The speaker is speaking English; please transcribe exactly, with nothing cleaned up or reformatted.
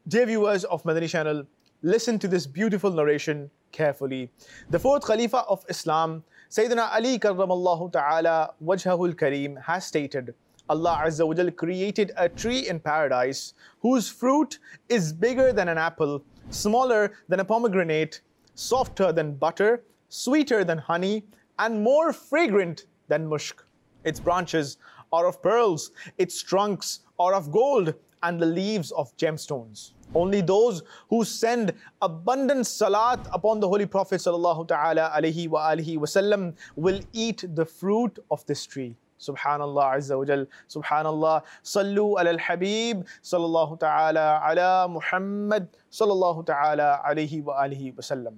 Dear viewers of Madani Channel, listen to this beautiful narration carefully. The fourth Khalifa of Islam, Sayyidina Ali karramallahu ta'ala wajhahul kareem, has stated, Allah Azza wa Jal created a tree in paradise whose fruit is bigger than an apple, smaller than a pomegranate, softer than butter, sweeter than honey, and more fragrant than mushk. Its branches are of pearls, its trunks are of gold, and the leaves of gemstones. Only those who send abundant salat upon the Holy Prophet sallallahu ta'ala alayhi wa alihi wasallam will eat the fruit of this tree. Subhanallah Azza wa Jal, Subhanallah. Sallu ala al-Habib sallallahu ta'ala ala Muhammad sallallahu ta'ala alayhi wa alihi wasallam.